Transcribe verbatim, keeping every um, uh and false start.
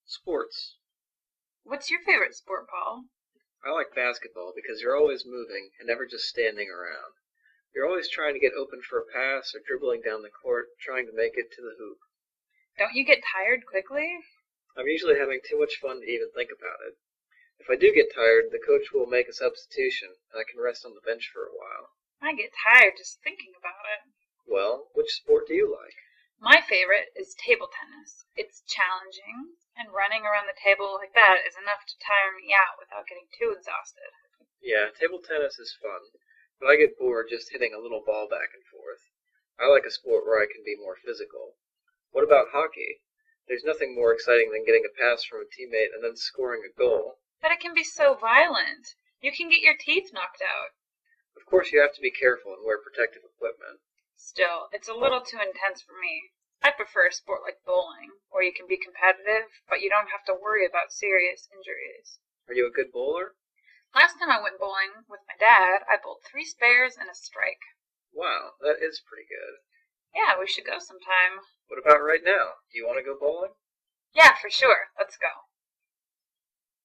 Sports. What's your favorite sport, Paul? I like basketball because you're always moving and never just standing around. You're always trying to get open for a pass or dribbling down the court, trying to make it to the hoop. Don't you get tired quickly? I'm usually having too much fun to even think about it. If I do get tired, the coach will make a substitution, and I can rest on the bench for a while. I get tired just thinking about it. Well, which sport do you like? My favorite is table tennis. It's challenging, and running around the table like that is enough to tire me out without getting too exhausted. Yeah, table tennis is fun, but I get bored just hitting a little ball back and forth. I like a sport where I can be more physical. What about hockey? There's nothing more exciting than getting a pass from a teammate and then scoring a goal. But it can be so violent. You can get your teeth knocked out. Of course, you have to be careful and wear protective equipment. Still, it's a little too intense for me. I prefer a sport like bowling, where you can be competitive, but you don't have to worry about serious injuries. Are you a good bowler? Last time I went bowling with my dad, I bowled three spares and a strike. Wow, that is pretty good. Yeah, we should go sometime. What about right now? Do you want to go bowling? Yeah, for sure. Let's go.